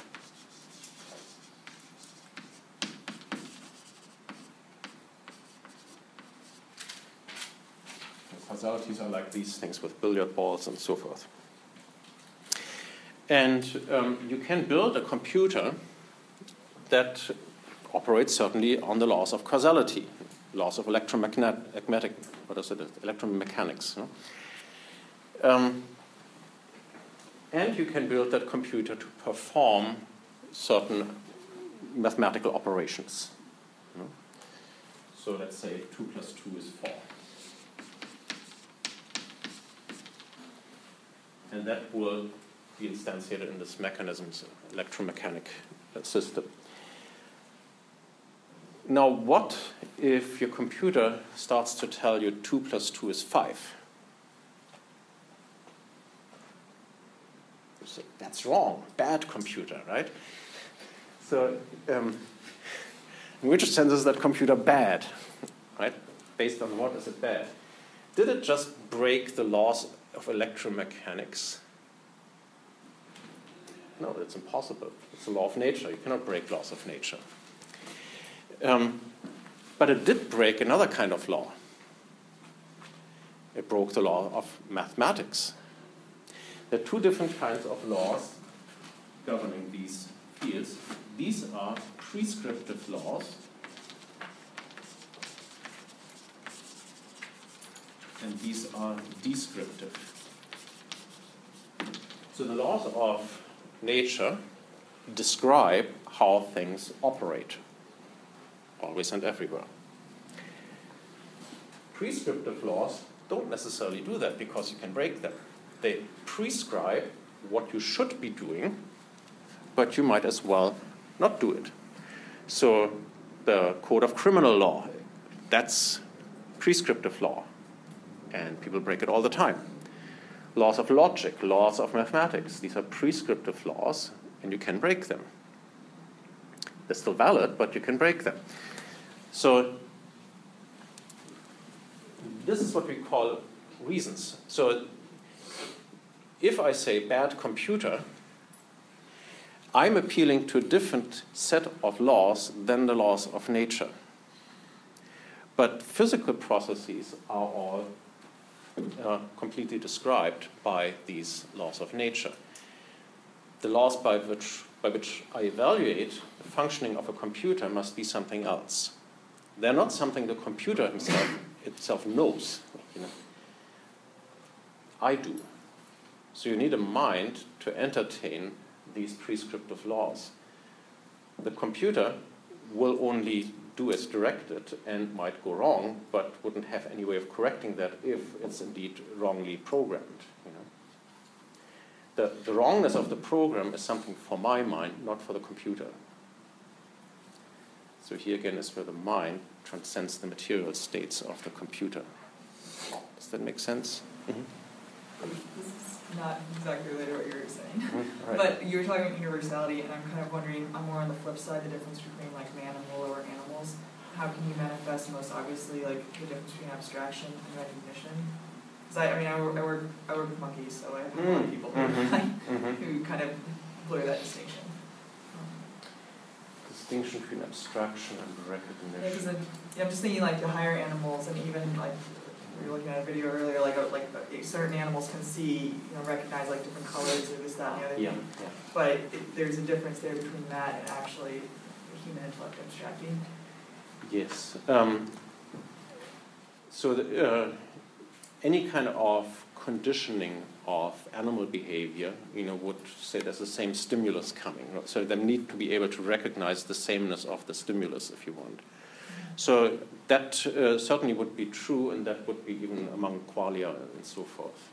[SPEAKER 1] Causalities are like these things with billiard balls and so forth. And you can build a computer that operates certainly on the laws of causality, laws of electromechanics. And you can build that computer to perform certain mathematical operations. So let's say 2 plus 2 is 4. And that will be instantiated in this mechanism's electromechanic system. Now, what if your computer starts to tell you 2 plus 2 is 5? You say, that's wrong, bad computer, right? So, in which sense is that computer bad, right? Based on what is it bad? Did it just break the laws of electromechanics? No, it's impossible. It's a law of nature. You cannot break laws of nature. But it did break another kind of law. It broke the law of mathematics. There are two different kinds of laws governing these fields. These are prescriptive laws, and these are descriptive. So the laws of nature describe how things operate. always and everywhere. Prescriptive laws don't necessarily do that because you can break them. They prescribe what you should be doing, but you might as well not do it. So the Code of Criminal Law, that's prescriptive law, and people break it all the time. Laws of logic, laws of mathematics, these are prescriptive laws, and you can break them. They're still valid, but you can break them. So this is what we call reasons. So if I say bad computer, I'm appealing to a different set of laws than the laws of nature. But physical processes are all completely described by these laws of nature. The laws by which I evaluate the functioning of a computer must be something else. They're not something the computer itself knows. I do. So you need a mind to entertain these prescriptive laws. The computer will only do as directed and might go wrong, but wouldn't have any way of correcting that if it's indeed wrongly programmed. The wrongness of the program is something for my mind, not for the computer. So here again is where the mind transcends the material states of the computer. Does that make sense? Mm-hmm.
[SPEAKER 8] This is not exactly related to what you were saying.
[SPEAKER 1] Mm-hmm. Right.
[SPEAKER 8] But you were talking about universality, and I'm kind of wondering, I'm more on the flip side, the difference between like man and lower animals. How can you manifest most obviously like the difference between abstraction and recognition? Because I work with monkeys, so I have a lot of people who kind of blur that distinction.
[SPEAKER 1] Distinction between abstraction and recognition.
[SPEAKER 8] Yeah, because I'm just thinking like the higher animals, and even like we were looking at a video earlier, like certain animals can see, recognize like different colors or this, that, and the other thing. Yeah. But there's a difference there between that and actually the human intellect abstracting.
[SPEAKER 1] Yes. So any kind of conditioning of animal behavior, would say there's the same stimulus coming. So they need to be able to recognize the sameness of the stimulus, if you want. So that certainly would be true, and that would be even among qualia and so forth.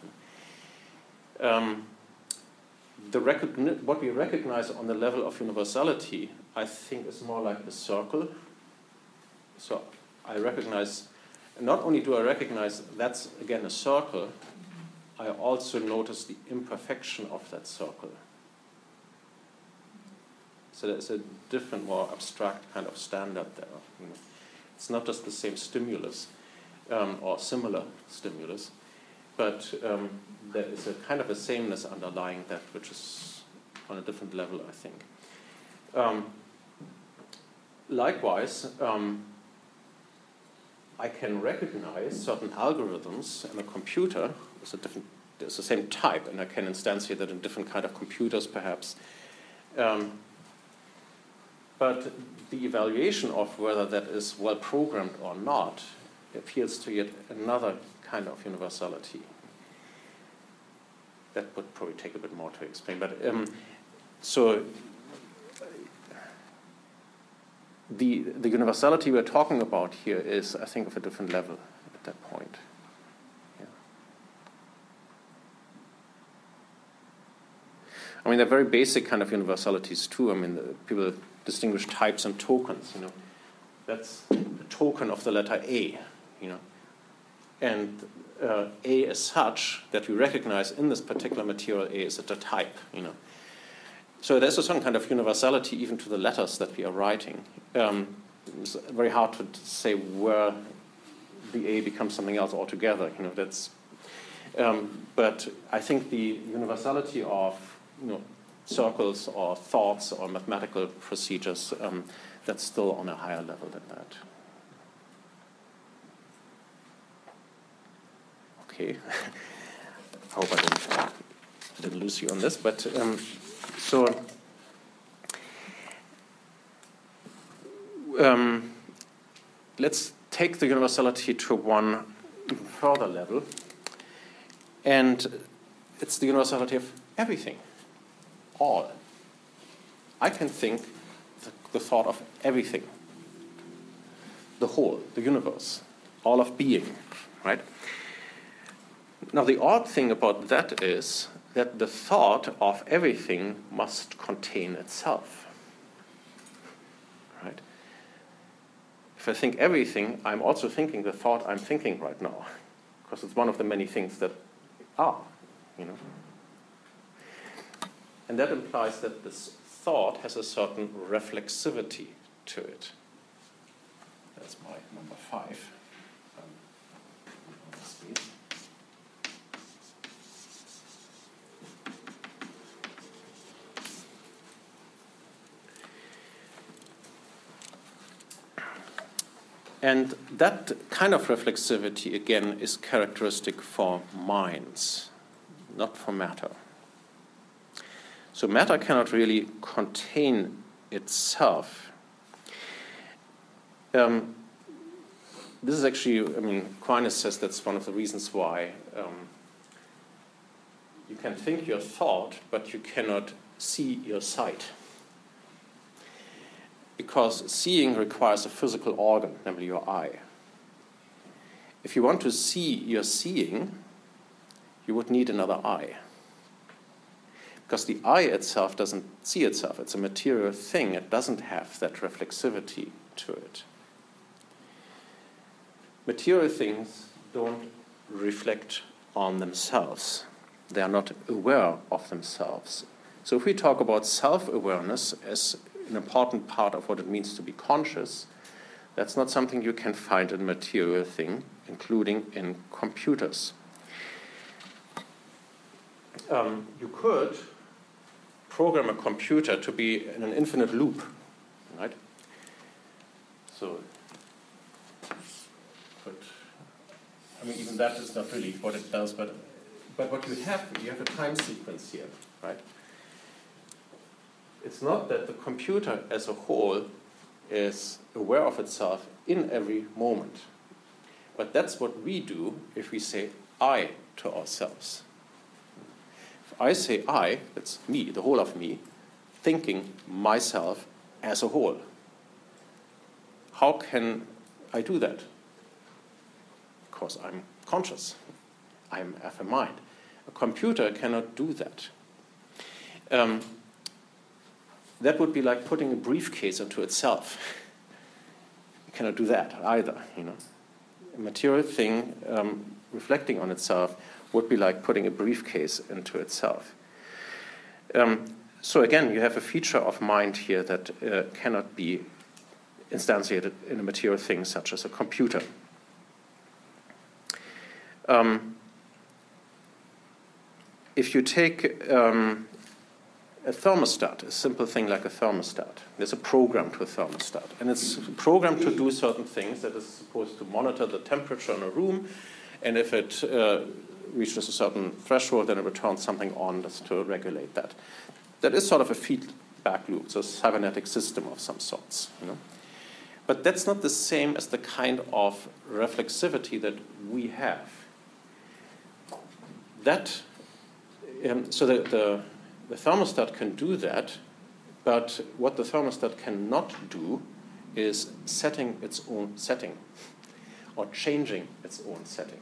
[SPEAKER 1] What we recognize on the level of universality, I think, is more like the circle. So I recognize, not only do I recognize that's again a circle, I also notice the imperfection of that circle. So there's a different, more abstract kind of standard there. It's not just the same stimulus or similar stimulus, but there is a kind of a sameness underlying that, which is on a different level, I think. Likewise, I can recognize certain algorithms in a computer. It's the same type, and I can instantiate that in different kind of computers, perhaps. But the evaluation of whether that is well programmed or not appeals to yet another kind of universality. That would probably take a bit more to explain. But so the universality we're talking about here is, I think, of a different level at that point. Yeah. I mean, they're very basic kind of universalities too. I mean, people distinguish types and tokens. That's a token of the letter A. And A is such that we recognize in this particular material A is a type. So there's a certain kind of universality even to the letters that we are writing. It's very hard to say where the A becomes something else altogether. But I think the universality of circles or thoughts or mathematical procedures, that's still on a higher level than that. Okay. I hope I didn't lose you on this, but so let's take the universality to one further level, and it's the universality of everything, all. I can think the thought of everything. the whole, the universe, all of being, right? Now, the odd thing about that is that the thought of everything must contain itself, right? If I think everything, I'm also thinking the thought I'm thinking right now, because it's one of the many things that are, you know. And that implies that this thought has a certain reflexivity to it. That's my number 5. Space. And that kind of reflexivity, again, is characteristic for minds, not for matter. So matter cannot really contain itself. This is actually, Aquinas says that's one of the reasons why you can think your thought, but you cannot see your sight. Because seeing requires a physical organ, namely your eye. If you want to see your seeing, you would need another eye. Because the eye itself doesn't see itself. It's a material thing. It doesn't have that reflexivity to it. Material things don't reflect on themselves. They are not aware of themselves. So if we talk about self-awareness as an important part of what it means to be conscious, that's not something you can find in a material thing, including in computers. You could program a computer to be in an infinite loop, right? So, even that is not really what it does, but what you have a time sequence here, right? It's not that the computer as a whole is aware of itself in every moment. But that's what we do if we say I to ourselves. If I say I, that's me, the whole of me, thinking myself as a whole. How can I do that? Because I'm conscious. I have a mind. A computer cannot do that. That would be like putting a briefcase into itself. You cannot do that either, you know. A material thing reflecting on itself would be like putting a briefcase into itself. So again, you have a feature of mind here that cannot be instantiated in a material thing such as a computer. If you take a thermostat, a simple thing like a thermostat. There's a program to a thermostat. And it's programmed to do certain things that is supposed to monitor the temperature in a room. And if it reaches a certain threshold, then it returns something on just to regulate that. That is sort of a feedback loop, so a cybernetic system of some sorts. You know? But that's not the same as the kind of reflexivity that we have. That, so the thermostat can do that, but what the thermostat cannot do is setting its own setting or changing its own setting.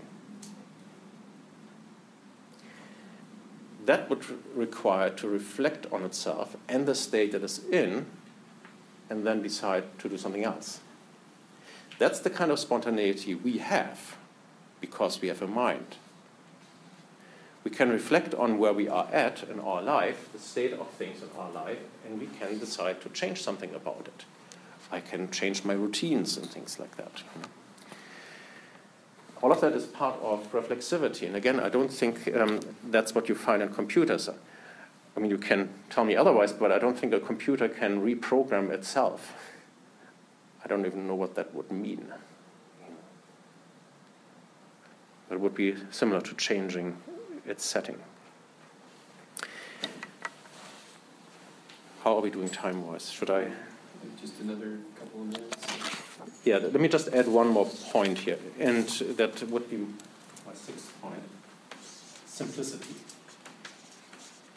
[SPEAKER 1] That would require to reflect on itself and the state that it's in and then decide to do something else. That's the kind of spontaneity we have because we have a mind. We can reflect on where we are at in our life, the state of things in our life, and we can decide to change something about it. I can change my routines and things like that. All of that is part of reflexivity. And again, I don't think that's what you find in computers. I mean, you can tell me otherwise, but I don't think a computer can reprogram itself. I don't even know what that would mean. It would be similar to changing its setting. How are we doing time-wise? Should I?
[SPEAKER 4] Just another couple of minutes.
[SPEAKER 1] Yeah, let me just add one more point here, and that would be my 6th point: simplicity.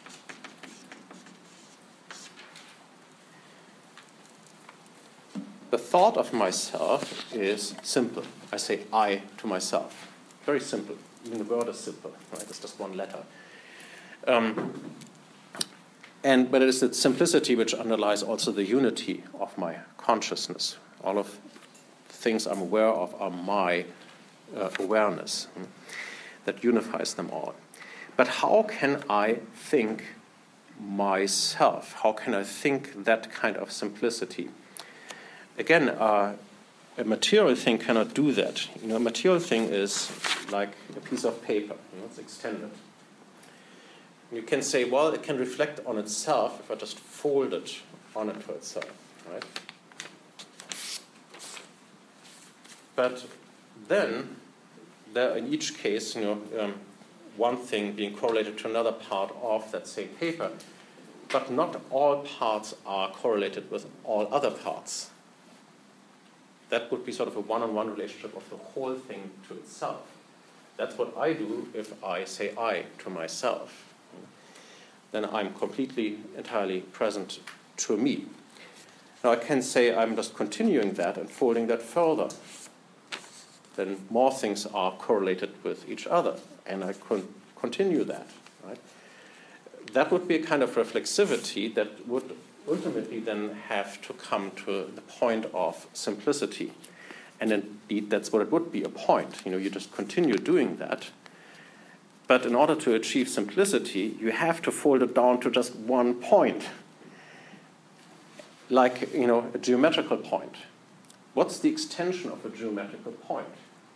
[SPEAKER 1] The the thought of myself is simple. I say I to myself. Very simple. Even the word is simple, right? It's just one letter. But it is the simplicity which underlies also the unity of my consciousness. All of the things I'm aware of are my awareness that unifies them all. But how can I think myself? How can I think that kind of simplicity? Again, a material thing cannot do that. A material thing is like a piece of paper. It's extended. You can say, well, it can reflect on itself if I just fold it onto itself, right? But then, there in each case, one thing being correlated to another part of that same paper, but not all parts are correlated with all other parts. That would be sort of a one-on-one relationship of the whole thing to itself. That's what I do if I say I to myself. Then I'm completely, entirely present to me. Now I can say I'm just continuing that and folding that further. Then more things are correlated with each other, and I continue that. Right? That would be a kind of reflexivity that would ultimately then have to come to the point of simplicity. And indeed, that's what it would be, a point. You just continue doing that. But in order to achieve simplicity, you have to fold it down to just one point. Like, a geometrical point. What's the extension of a geometrical point?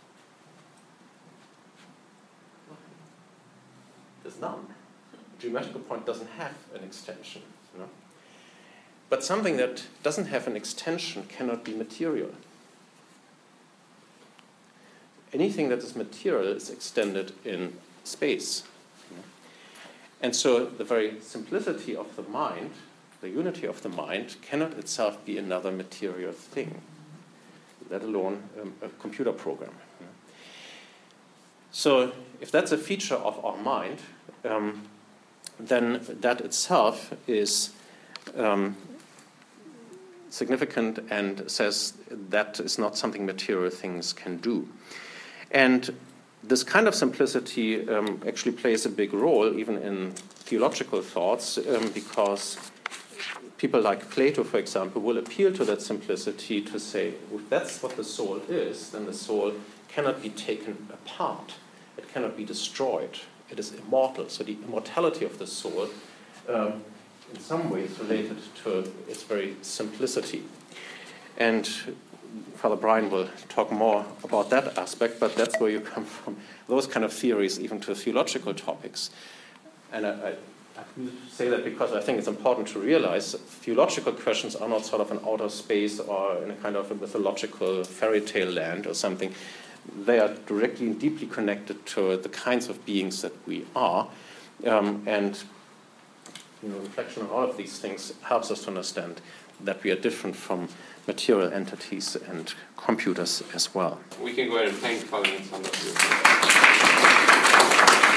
[SPEAKER 1] There's none. A geometrical point doesn't have an extension. But something that doesn't have an extension cannot be material. Anything that is material is extended in space. And so the very simplicity of the mind, the unity of the mind, cannot itself be another material thing, let alone a computer program. So if that's a feature of our mind, then that itself is significant and says that is not something material things can do. And this kind of simplicity actually plays a big role even in theological thoughts because people like Plato, for example, will appeal to that simplicity to say, if that's what the soul is, then the soul cannot be taken apart. It cannot be destroyed. It is immortal. So the immortality of the soul in some ways related to its very simplicity. And Father Brian will talk more about that aspect, but that's where you come from, those kind of theories, even to theological topics. And I say that because I think it's important to realize theological questions are not sort of an outer space or in a kind of a mythological fairy tale land or something. They are directly and deeply connected to the kinds of beings that we are. And reflection on all of these things helps us to understand that we are different from material entities and computers as well.
[SPEAKER 9] We can go ahead and thank Father Vincent.